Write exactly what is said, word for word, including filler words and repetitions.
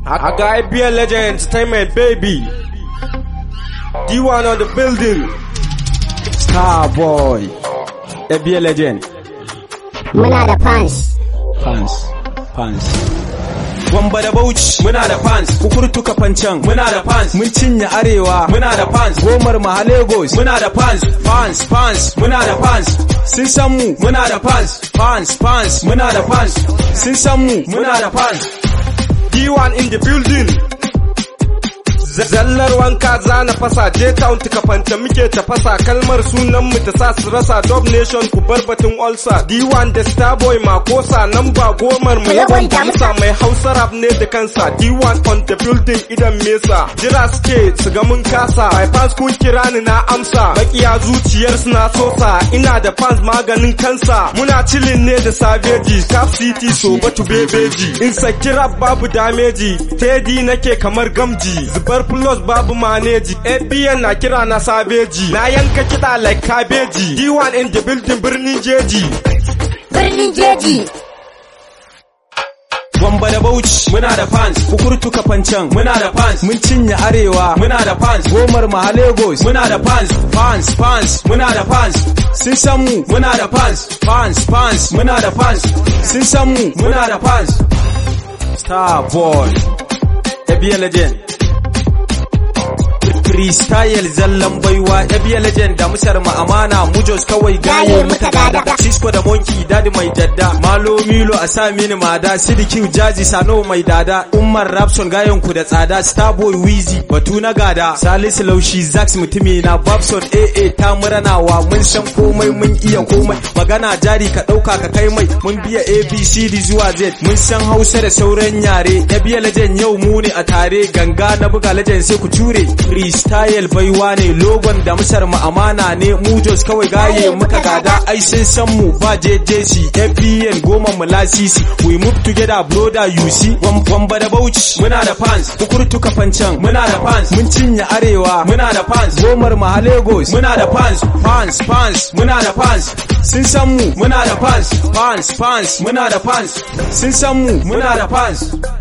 I got A B L Legend Entertainment, baby. D one on the building. Star boy. A B L Legend. Muna da fans. Fans. Fans. Gwamba da Bauchi muna da fans, kukurtuka fancan muna da fans, mun cinye arewa muna da fans, gomar maha Lagos muna da fans, fans fans muna da fans, sun san mu muna da fans, fans fans muna da fans, sun san mu muna da fans. D one in the building. Zallar wanka zana fasa J-Town tuka fanta muke ta fasa kalmar sunan mu ta sa su rasa Dub Nation ku bar batun ulcer D one da Starboy makosa nan ba gomar mu yawan damsa mai Hausa rap ne da kansa D one on the building idan mesa jira suke su ga mun kasa my fans kun kira ni na amsa makiya zuciyar su na sosa ina da fans maganin kansa muna chillin ne da Saveji Cap City so batu bebeji in saki rap babu dameji Teddy nake kamar gamji zubar plus babu maneji A B N na kira na Saveji na yanka kiɗa like kabeji D one in the building birnin jeji Birnin jeji Gwamba da Bauchi muna da fans, kukurtuka fancan muna da fans, mun cinye arewa muna da fans, gomar maha Lagos muna da fans, fans fans muna da fans, sun san mu muna da fans, fans fans muna da fans, sun san mu muna da fans. Star boy, A B L Legend. Freestyle zallan baiwa A B L Legend da musar mu amana mu jos kawai gaye muta gada Cisco da Monkey dadi mai dadda Malo Milo a sa mini mada Sidiki Jaji Sano mai dada Umar Rapson gayen ku da tsada Starboy Wheezy batu na gada Salisu Laushi Zax mutumi na Babson A A ta muranawa mun san komai mun iya komai magana jari ka dauka ka kai mai mun biya A B C D zuwa Z mun san Hausa da sauran yare A B L Legend yau mu ne a tare ganga na buga Legend sai ku ture Freestyle baiwa ne logon da musar mu amana ne mu jos kawai gaye muka gada ai sun san mu ba J J C F B N goma mu lasisi we move together brother you see Gwamba da Bauchi muna da fans kukurtuka fancan muna da fans mun cinye arewa muna da fans gomar maha Lagos muna da fans fans fans muna da fans sun san mu muna da fans fans fans muna da fans sun san mu muna da fans